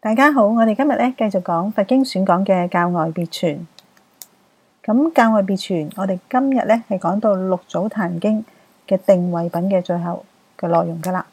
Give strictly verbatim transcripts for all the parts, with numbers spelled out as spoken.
大家好，我哋今日咧繼續講佛經選講嘅教外別傳。咁教外別傳，我哋今日咧係講到六祖壇經嘅定慧品嘅最後嘅內容噶啦。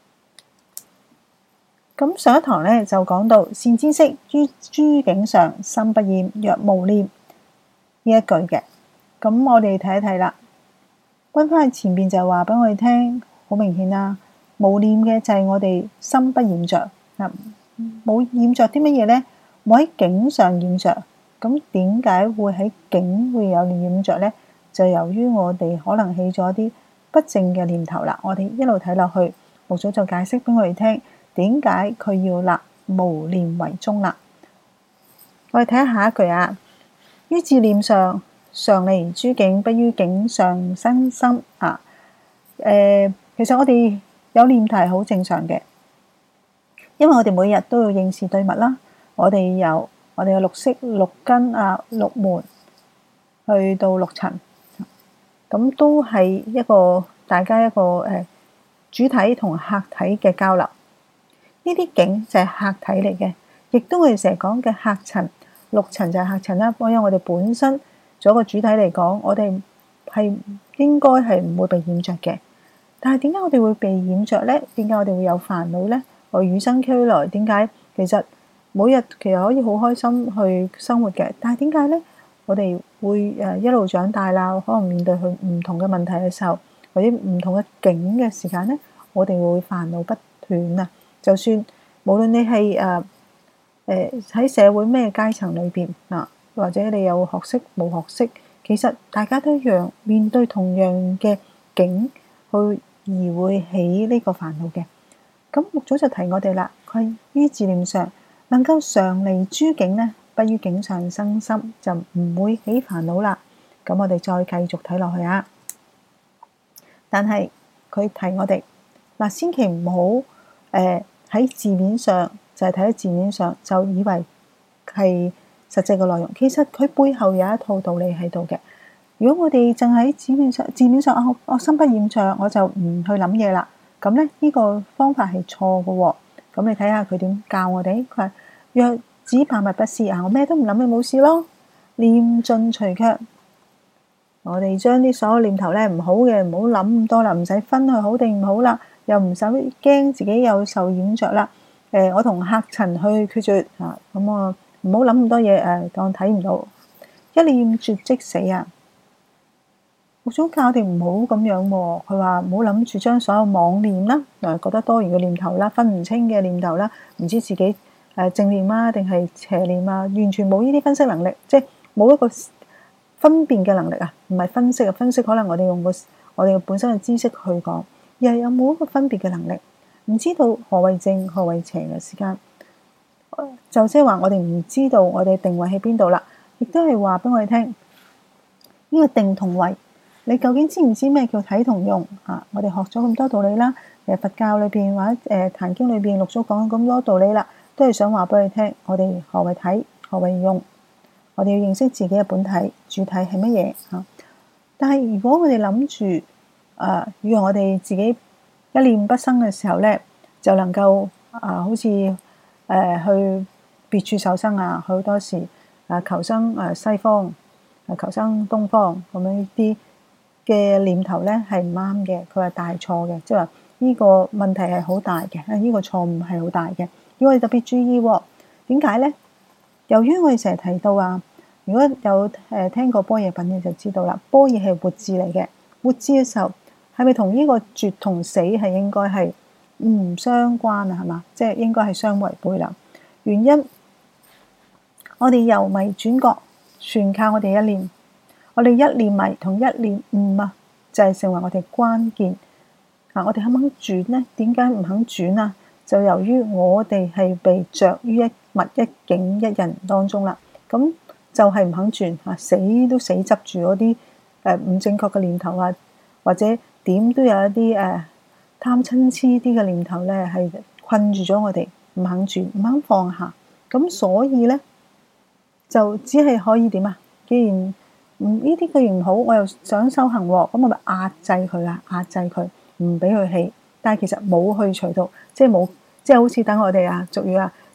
咁上一堂咧就講到善知識於諸境上心不厭，若無念呢一句嘅。咁我哋睇一睇啦，溫翻去前邊就話俾我哋聽，好明顯啦，無念嘅就係我哋心不染着。冇染着啲乜嘢呢？冇喺境上染着，咁點解會喺境會有染着呢？就由於我哋可能起咗啲不正嘅念頭啦。我哋一路睇落去，六祖就解釋俾我哋聽，點解佢要立無念為宗啦。我哋睇下下一句啊，於自念上，常離諸境，不於境上生心啊。誒、呃，其實我哋有念頭係好正常嘅。因為我哋每日都要應視對物啦，我哋由我哋嘅六識、六根啊、六門去到六塵，咁都係一個大家一個誒主體同客體嘅交流。呢啲境就係客體嚟嘅，亦都我哋成日講嘅客塵，六塵就係客塵啦。因為我哋本身做一個主體嚟講，我哋係應該係唔會被染着嘅。但係點解我哋會被染着呢？點解我哋會有煩惱呢？我與生俱來，點解其實每日其實可以好開心去生活嘅？但係點解咧？我哋會誒一路長大啦，可能面對佢唔同嘅問題嘅時候，或者唔同嘅境嘅時間咧，我哋會煩惱不斷啊！就算無論你係誒誒喺社會咩階層裏邊啊，或者你有學識冇學識，其實大家都一樣面對同樣嘅境，去而會起呢個煩惱嘅。咁六祖就提我哋啦，佢於自念上能夠常離諸境呢，不於境上生心，就唔會起煩惱啦。咁我哋再繼續睇落去啊。但係佢提我哋嗱，千祈唔好誒喺字面上就係睇喺字面上就以為係實際嘅內容，其實佢背後有一套道理喺度嘅。如果我哋淨喺字面上字面上啊，我心不染着，我就唔去諗嘢啦。咁咧呢個方法係錯嘅喎，咁你睇下佢點教我哋？佢話若只百物不思啊，我咩都唔諗，咪冇事咯。念盡除卻，我哋將啲所有念頭咧唔好嘅唔好諗咁多啦，唔使分去好定唔好啦，又唔使驚自己有受染着啦。誒、呃，我同客塵去決絕啊，咁我唔好諗咁多嘢，誒、呃，當睇唔到，一念絕即死啊！六祖教我哋唔好咁樣喎，佢話唔好諗住將所有妄念啦，誒覺得多餘嘅念頭啦，分唔清嘅念頭啦，唔知自己誒正念啊定係邪念啊，完全冇呢啲分析能力，即係冇一個分辨嘅能力啊，唔係分析啊，分析可能我哋用個我哋本身嘅知識去講，而係有冇一個分別嘅能力，唔知道何為正何為邪嘅時間，就即係話我哋唔知道我哋定位喺邊度啦，亦都係話俾我哋聽呢個定同位。你究竟知唔知咩叫體同用啊？我哋學咗咁多道理啦，誒佛教裏邊或者誒壇經裏邊六祖講咁多道理啦，都係想話俾你聽，我哋何為體，何為用？我哋要認識自己嘅本體、主體係乜嘢嚇？但係如果我哋諗住誒，要讓我哋自己一念不生嘅時候咧，就能夠啊，好似誒、呃、去別處受生啊，好多時誒求生誒西方，誒求生東方咁樣呢啲嘅念頭咧係唔啱嘅，佢話大錯嘅，即係話呢個問題係好大嘅，呢、呢個錯誤係好大嘅，要我哋特別注意。點解咧？由於我哋成日提到啊，如果有誒聽過般若品嘅就知道啦，般若係活字嚟嘅，活字嘅時候係咪同呢個絕同死係應該係唔相關啊？係嘛，即係應該係相違背啦。原因我哋由迷轉覺，全靠我哋一念。我哋一念迷同一念悟啊，就係成為我哋關鍵。嗱，我哋肯唔肯轉呢？點解唔肯轉啊？就由於我哋係被着於一物一境一人當中啦。咁就係唔肯轉啊，死都死執住嗰啲誒唔正確嘅念頭啊，或者點都有一啲誒貪嗔痴啲嘅念頭咧，係困住咗我哋，唔肯轉，唔肯放下。咁所以咧，就只係可以點啊？既然唔呢啲既然唔好，我又想修行喎，咁我咪壓制佢啊，壓制佢，唔俾佢起。但係其實冇去除到，即係冇，即係好似等我哋啊，俗語啊，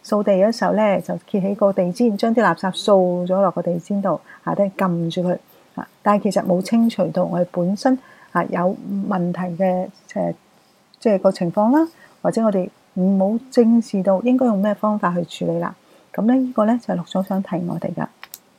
掃地嘅時候咧，就揭起個地氈，將啲垃圾掃咗落個地氈度，下低撳住佢啊！但係其實冇清除到我哋本身啊有問題嘅誒，即係個情況啦，或者我哋唔好正視到應該用咩方法去處理啦。咁咧呢個咧就係六祖想提我哋噶。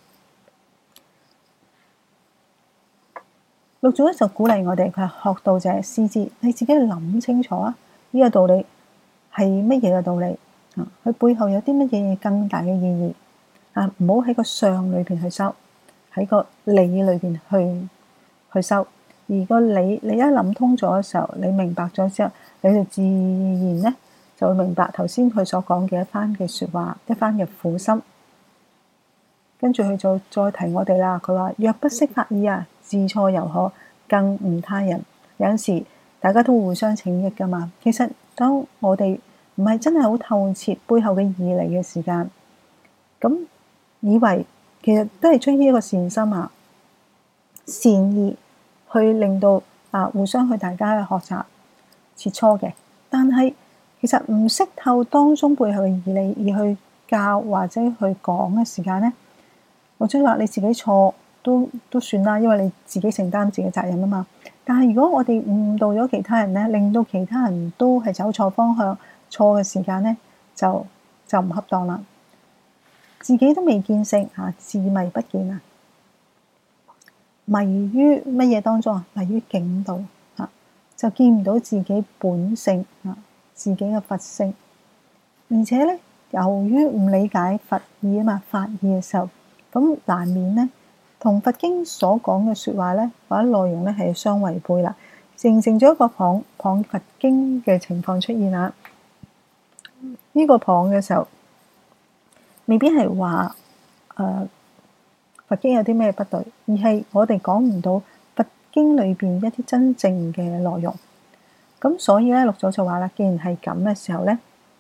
六祖咧就鼓勵我哋，佢係學道者思之，你自己去諗清楚啊！呢個道理係乜嘢嘅道理啊？佢背後有啲乜嘢更大嘅意義啊？唔好喺個相裏邊去修，喺個理裏邊去去修。而個理你一諗通咗嘅時候，你明白咗之後，你就自然咧就會明白頭先佢所講嘅一番嘅説話，一番嘅苦心。跟住佢就再提我哋啦。佢話：若不識法義啊，自錯猶可，更誤他人。有陣時大家都互相請益噶嘛。其實當我哋唔係真係好透徹背後嘅義理嘅時間，咁以為其實都係出於一個善心啊、善意去令到啊互相去大家去學習切磋嘅。但係其實唔識透當中背後嘅義理而去教或者去講嘅時間咧，或者話你自己錯都都算啦，因為你自己承擔自己責任啊嘛。但係如果我哋誤導咗其他人咧，令到其他人都係走錯方向、錯嘅時間咧，就就唔恰當啦。自己都未見性啊，自迷不見啊，迷於乜嘢當中啊？迷於境道啊，就見唔到自己本性啊，自己嘅佛性。而且咧，由於唔理解佛義啊嘛，法義嘅時候，咁難免咧，同佛經所講嘅説話咧，或者內容咧係相違背啦，形成咗一個謗謗佛經嘅情況出現啦。呢、這個謗嘅時候，未必係話誒佛經有啲咩不對，而係我哋講唔到佛經裏邊一啲真正嘅內容。咁所以咧，六祖就話啦，既然係咁嘅時候咧，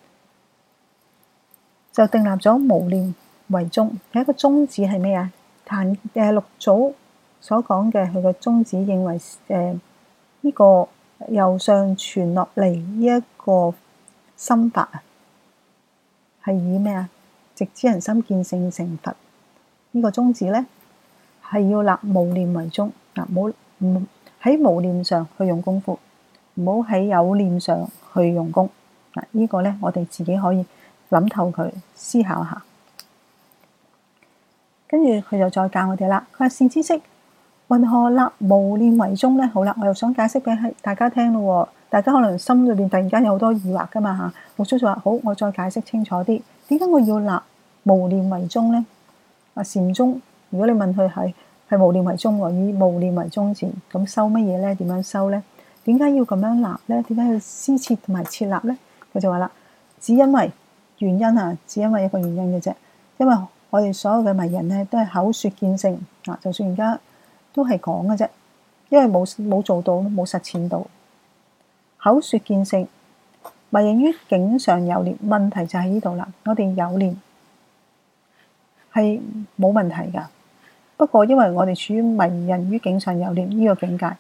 就訂立咗無念為宗。第一個宗旨係咩啊？談誒六祖所講嘅佢個宗旨，認為誒呢、呃這個由上傳落嚟呢一個心法啊，係以咩啊？直指人心見性成佛。呢、這個宗旨咧係要立無念為宗嗱，唔好唔喺無念上去用功夫，唔好喺有念上去用功嗱。這個、呢個咧，我哋自己可以諗透佢，思考下。跟住佢就再教我哋啦。佢話善知識，云何立無念為宗咧？好啦，我又想解釋俾大家聽咯。大家可能心裏邊突然間有好多疑惑噶嘛嚇。六祖就話：好，我再解釋清楚啲。點解我要立無念為宗咧？啊，禪宗，如果你問佢係係無念為宗喎，以無念為宗旨，咁修乜嘢咧？點樣修咧？點解要咁樣立咧？點解要施設同埋設立咧？佢就話啦，只因為原因啊，只因為一個原因嘅啫，因為我哋所有嘅迷人咧，都係口說見性啊！就算而家都係講嘅啫，因為冇冇做到，冇實踐到。口說見性，迷人於境上有念，問題就喺呢度啦。我哋有念係冇問題噶，不過因為我哋處於迷人於境上有念呢個境界，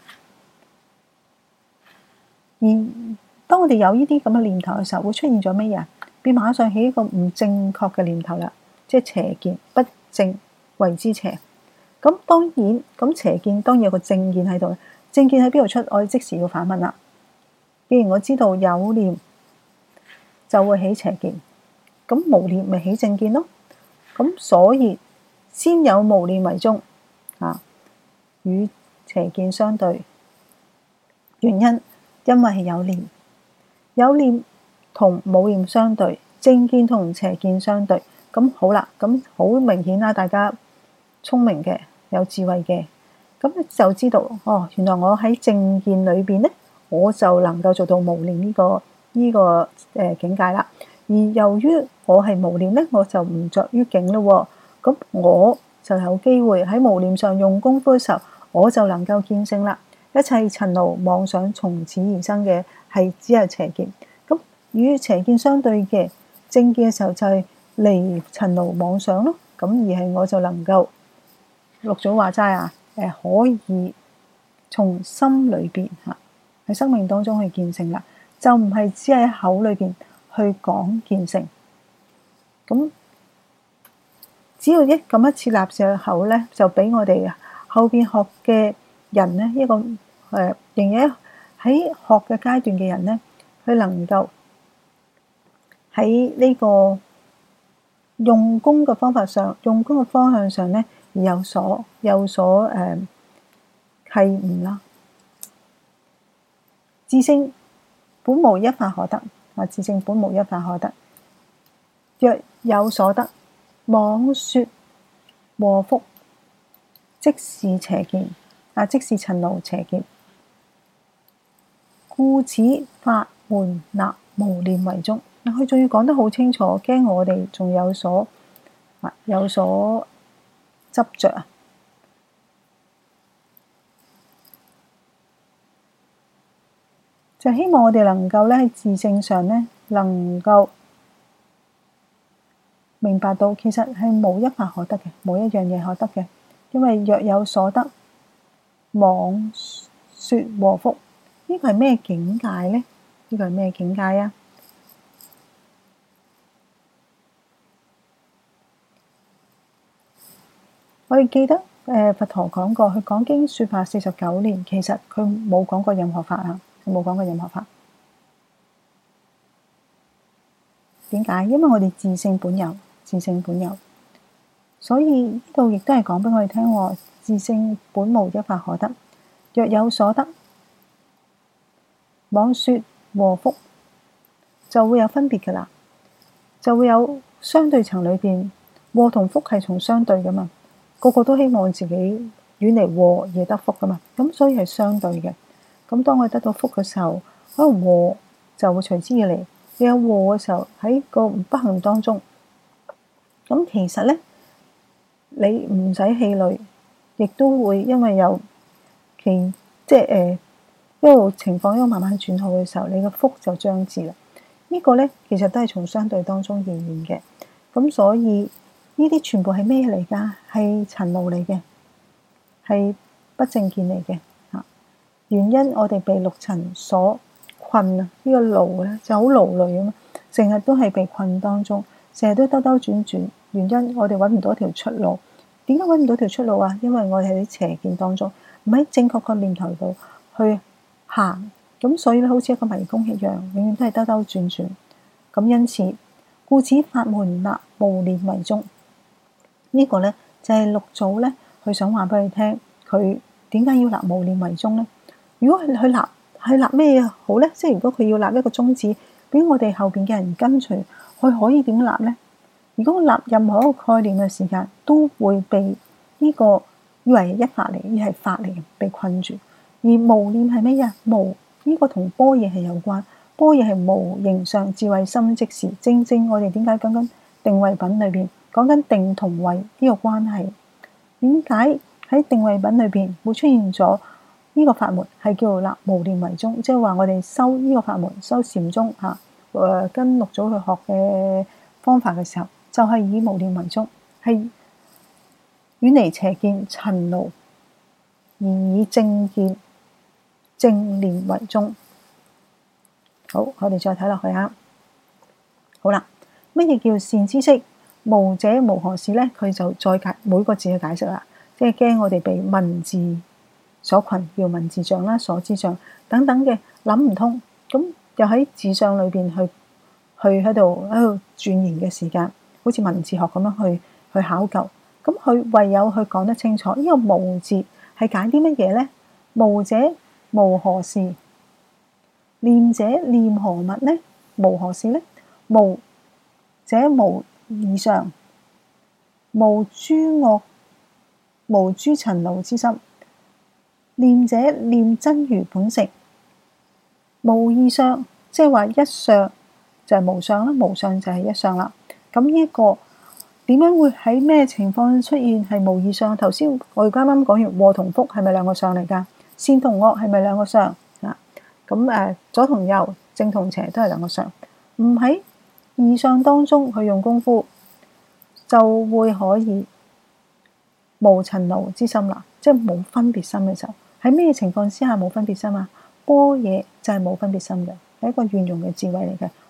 而當我哋有呢啲咁嘅念頭嘅時候，會出現咗乜嘢？變馬上起一個唔正確嘅念頭啦。即係邪見，不正為之邪。咁當然，咁邪見當然有個正見喺度。正見喺邊度出？我哋即時要反問啦。既然我知道有念就會起邪見，咁無念咪起正見咯。咁所以先有無念為宗啊，與邪見相對。原因因為係有念，有念同無念相對，正見同邪見相對。咁好啦，咁好明顯啦，大家聰明嘅、有智慧嘅，咁就知道哦。原來我喺正見裏邊咧，我就能夠做到無念呢個呢個誒境界啦。而由於我係無念咧，我就唔着於境咯。咁我就有機會喺無念上用功夫嘅時候，我就能夠見性啦。一切塵勞妄想從此而生嘅係只係邪見。咁與邪見相對嘅正見嘅時候就係、是。離塵勞妄想咯，咁而係我就能夠六祖話齋啊，誒可以從心裏邊嚇喺生命當中去見性啦，就唔係只係喺口裏邊去講見性。 咁只要一咁一設立嘅口咧，就俾我哋後邊學嘅人咧一個誒，仍然喺學嘅階段嘅人咧，佢能夠喺呢個用功嘅方法上、用功嘅方向上咧，而有所有所誒啟悟啦。自性本無一法可得啊！自性本無一法可得，若有所得，妄說禍福，即是邪見啊！即是塵勞邪見。故此法門立無念為宗。嗱，佢仲要講得好清楚，驚我哋仲有所啊有所執着啊！就希望我哋能夠咧喺自性上咧，能夠明白到其實係冇一法可得嘅，冇一樣嘢可得嘅。因為若有所得，妄說禍福，呢個係咩境界咧？呢個係咩境界啊？我哋記得誒佛陀講過，佢講經說法四十九年，其實佢冇講過任何法啊，佢冇講過任何法。點解？因為我哋自性本有，自性本有，所以呢度亦都係講俾我哋聽，自性本無一法可得，若有所得，妄說禍福，就會有分別噶啦，就會有相對層裏邊，禍同福係從相對噶嘛。個個都希望自己遠離禍而得福噶嘛，咁所以係相對嘅。咁當我得到福嘅時候，可能禍就會隨之而嚟。你有禍嘅時候，喺個不幸當中，咁其實咧，你唔使氣餒，亦都會因為有其即係誒一路情況一路慢慢轉好嘅時候，你嘅福就將至啦。這個、呢個咧其實都係從相對當中現現嘅。咁所以呢啲全部係咩嚟㗎？係塵勞嚟嘅，係不正見嚟嘅嚇。原因我哋被六塵所困啊！呢個勞咧就好勞累啊嘛，成日都係被困當中，成日都兜兜轉轉。原因我哋揾唔到一條出路。點解揾唔到條出路啊？因為我哋喺啲邪見當中，唔喺正確個念頭度去行，咁所以咧好似一個迷宮一樣，永遠都係兜兜轉轉。咁因此，故此法門立無念為宗。呢個咧就係六祖咧，佢想話俾你聽，佢點解要立無念為宗咧？如果佢去立係立咩好咧？即係如果佢要立一個宗旨，俾我哋後邊嘅人跟隨，佢可以點立咧？如果立任何一個概念嘅時間，都會被呢個以為一法嚟，而係法嚟，被困住。而無念係咩呀？無呢個同般若係有關，般若係無形上智慧心即是。正正我哋點解講緊定慧品裏邊講緊定同慧呢個關係？點解喺定慧品裏邊會出現咗呢個法門係叫做立無念為宗？即係話我哋修呢個法門，修禪宗嚇，誒跟六祖去學嘅方法嘅時候，就係以無念為宗，係遠離邪見塵勞，而以正見正念為宗。好，我哋再睇落去啊。好啦，乜嘢叫善知識？無者無何事咧？佢就再解每個字去解釋啦，即係驚我哋被文字所困，叫文字障啦、所知障等等嘅諗唔通，咁又喺字障裏邊去去喺度喺度鑽研嘅時間，好似文字學咁樣去去考究，咁佢唯有去講得清楚。呢、這個無字係解啲乜嘢咧？無者無何事，念者念何物咧？無何事咧？無者無異相，無諸惡，無諸塵勞之心。念者念真如本性，無異相，即係話一相就係無相啦，無相就係一相啦。咁呢一個點樣會喺咩情況出現係無異相？頭先我哋啱啱講完禍同福係咪兩個相嚟㗎？善同惡係咪兩個相啊？咁誒左同右、正同邪都係兩個相，唔喺異相當中去用功夫，就會可以無塵勞之心啦，即係冇分別心嘅時候。喺咩情況之下冇分別心啊？般若就係冇分別心嘅，係一個圓融嘅智慧嚟嘅。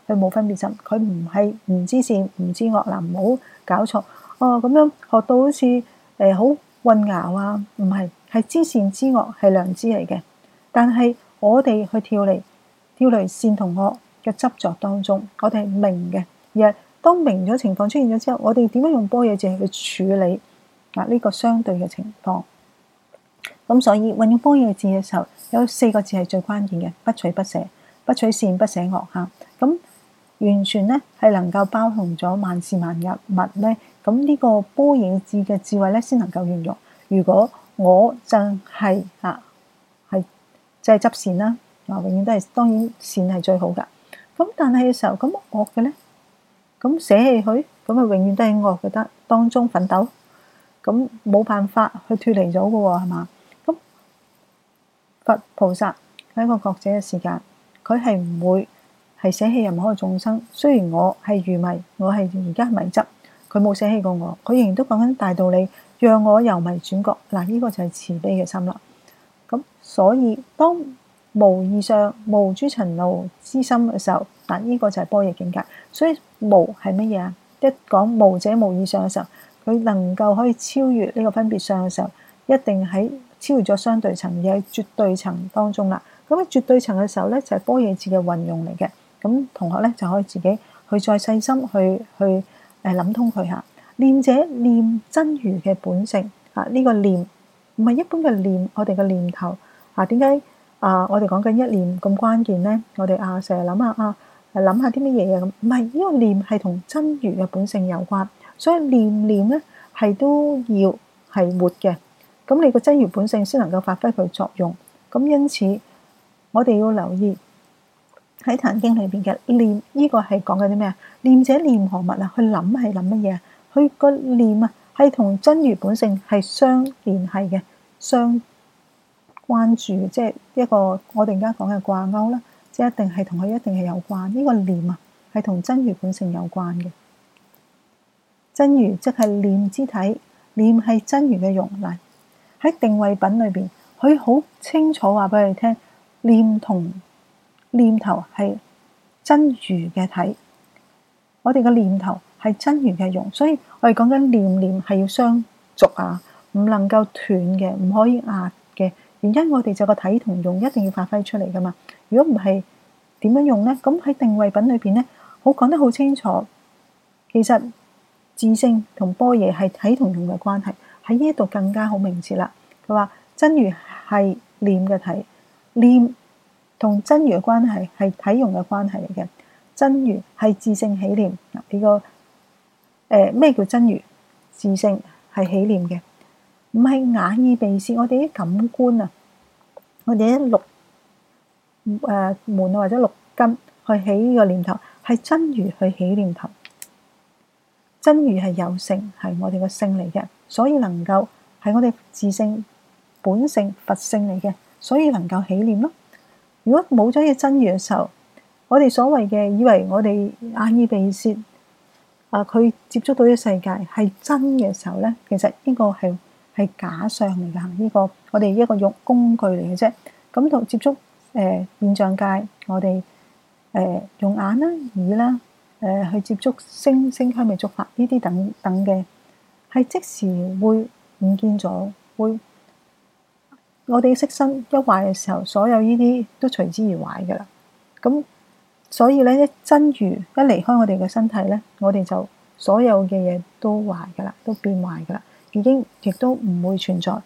佢冇分別心，佢唔係唔知善唔知惡嗱，唔好搞錯哦。咁樣學到好似誒好混淆啊，唔係，係知善知惡係良知嚟嘅，但係我哋去跳離跳離善同惡嘅執着當中，我哋係明嘅，而係當明咗情況出現咗之後，我哋點樣用般若智去處理啊呢個相對嘅情況？咁所以運用般若智嘅時候，有四個字係最關鍵嘅：不取不捨，不取善，不捨惡嚇。咁完全咧係能夠包容咗萬事萬物咧。咁呢個般若智嘅智慧咧，先能夠運用。如果我淨係嚇係即係執善啦，啊，永遠都係當然善係最好噶。咁但係嘅時候，咁惡嘅咧，咁捨棄佢，咁啊永遠都係惡嘅得當中奮鬥，咁冇辦法去脫離咗嘅喎，係嘛？咁佛菩薩喺一個覺者嘅時間，佢係唔會係捨棄任何嘅眾生。雖然我係愚迷，我係而家迷執，佢冇捨棄過我，佢仍然都講緊大道理，讓我由迷轉覺。嗱，呢個就係慈悲嘅心啦。咁所以當無二相、無諸塵勞之心嘅時候，嗱，呢個就係般若境界。所以無係乜嘢啊？一講無者無二相嘅時候，佢能夠可以超越呢個分別相嘅時候，一定喺超越咗相對層，而喺絕對層當中啦。咁喺絕對層嘅時候咧，就係般若智嘅運用嚟嘅。咁同學咧就可以自己去再細心去去誒諗通佢嚇。念者念真如嘅本性啊，呢個念唔係一般嘅念，我哋嘅念頭啊，點解啊？我哋講緊一念咁關鍵咧，我哋啊成日諗下啊，諗下啲乜嘢啊咁，唔係，呢個念係同真如嘅本性有關，所以念念咧係都要係活嘅，咁你個真如本性先能夠發揮佢作用。咁因此我哋要留意喺《壇經》裏邊嘅念，呢個係講緊啲咩啊？念者念何物啊？去諗係諗乜嘢啊？佢個念啊係同真如本性係相聯繫嘅，相關注，即係一個我哋而家講嘅掛鈎啦，即係一定係同佢一定係有關。呢個念啊係同真如本性有關嘅。真如即係念之體，念係真如嘅容嚟。喺定慧品裏邊，佢好清楚話俾你聽，念同念頭係真如嘅體，我哋嘅念頭係真如嘅容，所以我哋講緊念念係要相續啊，唔能夠斷嘅，唔可以壓嘅。原因我哋就個體同用一定要發揮出嚟噶嘛。如果唔係點樣用呢？咁喺定慧品裏邊咧，好講得好清楚。其實自性同般若係體同用嘅關係，喺呢度更加好明徹啦。佢話真如係念嘅體，念同真如嘅關係係體用嘅關係嚟嘅。真如係自性起念嗱，呢個誒咩叫真如？自性係起念嘅，唔係眼耳鼻舌，我哋啲感官啊，我哋啲六誒門或者六根去起呢個念頭，係真如去起念頭。真如係有性，係我哋個性嚟嘅，所以能夠係我哋自性本性佛性嚟嘅，所以能夠起念咯。如果冇咗呢個真如嘅時候，我哋所謂嘅以為我哋眼耳鼻舌啊，佢接觸到呢個世界係真嘅時候咧，其實呢個係係假相嚟㗎。呢個我哋一個用工具嚟嘅啫。咁同接觸誒現象界，我哋誒用眼啦、耳啦。誒去接觸聲聲香味觸法呢啲等等嘅，係即時會唔見咗，會我哋嘅色身一壞嘅時候，所有呢啲都隨之而壞噶啦。咁所以咧，一真如一離開我哋嘅身體咧，我哋就所有嘅嘢都壞噶啦，都變壞噶啦，已經亦都唔會存在。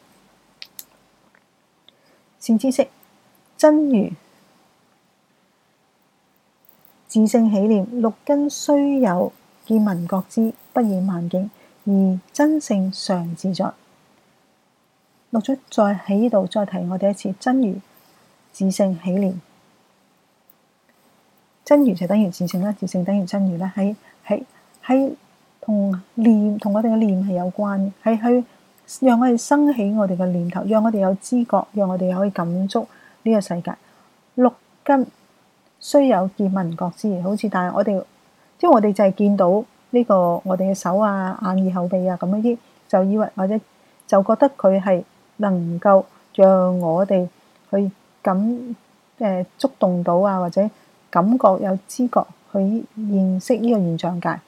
善知識，真如自性起念，六根雖有見聞覺知，不染萬境，而真性常自在。六祖再喺呢度再提我哋一次，真如自性起念，真如就等於自性啦，自性等於真如啦，係係係同念同我哋嘅念係有關，係去讓我哋生起我哋嘅念頭，讓我哋有知覺，讓我哋可以感觸呢個世界。六根雖有見聞覺知，好似但係我哋，即係我哋就係見到呢個我哋嘅手啊、眼耳口鼻啊咁樣啲，就以為或者就覺得佢係能夠讓我哋去感誒觸動到啊，或者感覺有知覺去認識呢個現象界。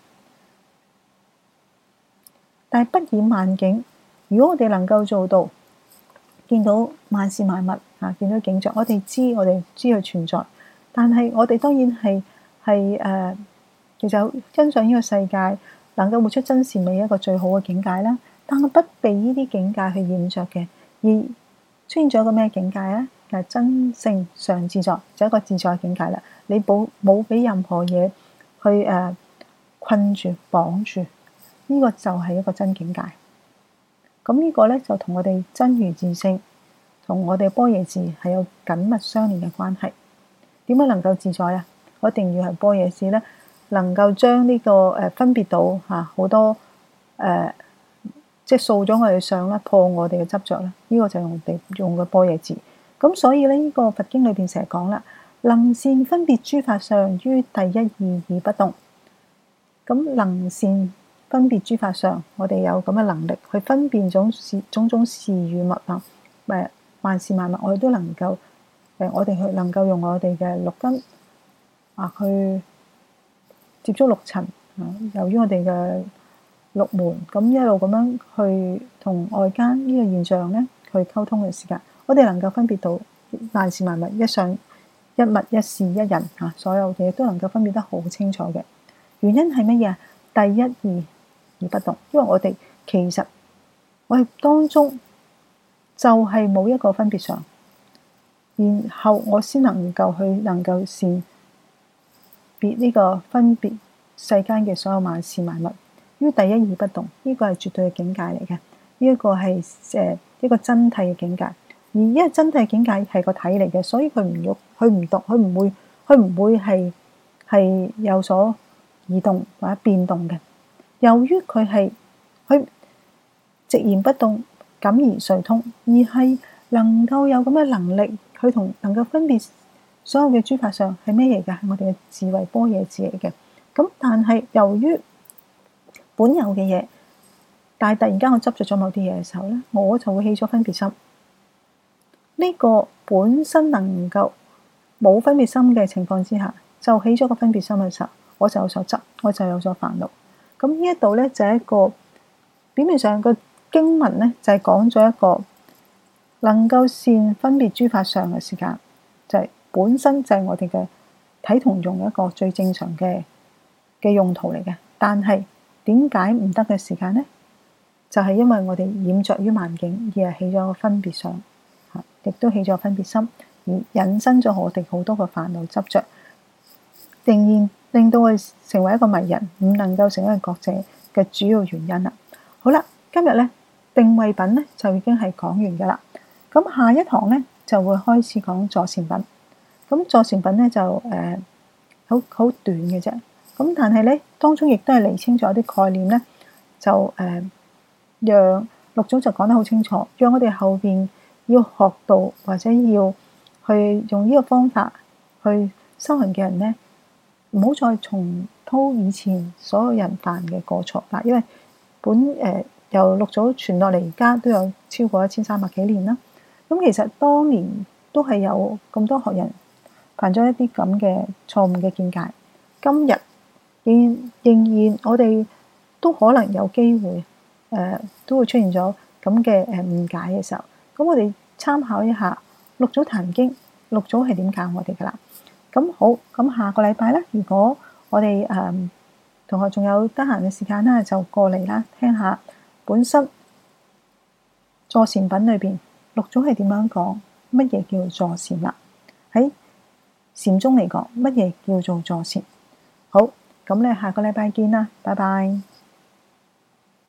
但係不染萬境，如果我哋能夠做到見到萬事萬物啊，見到景象，我哋知我哋知佢存在，但係我哋當然係係誒，其實欣賞呢個世界，能夠活出真善美一個最好嘅境界啦。但係不被呢啲境界去染着嘅，而出現咗一個咩境界咧？係真性常自在，就係一個自在嘅境界啦。你冇冇俾任何嘢去誒、呃、困住綁住，呢、這個就係一個真境界。咁呢個咧就同我哋真如自性，同我哋般若智係有緊密相連嘅關係。點樣能夠自在啊？我一定要係般若智咧，能夠將呢、這個誒、呃、分別到嚇好多誒。呃即係掃咗我哋相啦，破我哋嘅執着啦，呢、這個就係我哋用嘅般若智。咁所以咧，呢、這個佛經裏邊成日講啦，能善分別諸法相，於第一義而不動。咁能善分別諸法相，我哋有咁嘅能力去分辨種事種種事與物啊，誒萬事萬物，我哋都能夠誒，我哋去能夠用我哋嘅六根啊去接觸六塵啊，由於我哋嘅六門咁一路咁樣去同外間呢個現象咧去溝通嘅時間，我哋能夠分別到萬事萬物，一相一物一事一人嚇，所有嘢都能夠分別得好清楚嘅。原因係乜嘢啊？第一義而不動，因為我哋其實我哋當中就係冇一個分別相，然後我先能夠去能夠善別呢個分別世間嘅所有萬事萬物。於第一義不動，呢、這個係絕對嘅境界嚟嘅。呢、這、一個係誒一個真諦嘅境界，而因為真諦境界係個體嚟嘅，所以佢唔喐，佢唔動，佢唔會，佢唔會係係有所移動或者變動嘅。由於佢係佢寂然不動，感而遂通，而係能夠有咁嘅能力，佢同能夠分別所有嘅諸法相係咩嚟㗎？係我哋嘅智慧般若智嚟嘅。咁但係由於本有嘅嘢，但係突然間我執着咗某啲嘢嘅時候咧，我就會起咗分別心。呢、這個本身能夠冇分別心嘅情況之下，就起咗個分別心嘅時候，我就有所執，我就有所煩惱。咁呢一度咧就係一個表面上個經文咧就係講咗一個能夠善分別諸法相嘅時間，就係、是、本身就係我哋嘅體同用一個最正常嘅嘅用途嚟嘅，但係點解唔得嘅時間呢？就係、是、因為我哋染着於萬境，而係起咗個分別相，亦都起咗分別心，而引申咗我哋好多個煩惱執着，仍然令到我哋成為一個迷人，唔能夠成為一個覺者嘅主要原因啦。好啦，今日咧定慧品咧就已經係講完噶啦。咁下一堂咧就會開始講坐禪品。咁坐禪品咧就誒好好短嘅啫。咁但係咧，當中亦都係釐清咗一啲概念咧，就誒、呃、讓六祖就講得好清楚，讓我哋後邊要學到或者要去用呢個方法去修行嘅人咧，唔好再重蹈以前所有人犯嘅過錯啦。因為本誒、呃、由六祖傳落嚟，而家都有超過一千三百幾年啦。咁其實當年都係有咁多學人犯咗一啲咁嘅錯誤嘅見解，今日仍仍然，我哋都可能有機會，誒、呃、都會出現咗咁嘅誒誤解嘅時候。咁我哋參考一下六祖壇經，六祖係點教我哋噶啦。咁好，咁下個禮拜咧，如果我哋誒、呃、同學仲有得閒嘅時間啦，就過嚟啦，聽下本身坐禪品裏邊六祖係點樣講，乜嘢叫做坐禪啦？喺禪宗嚟講，乜嘢叫做坐禪？好。咁你下個禮拜見啦，拜拜。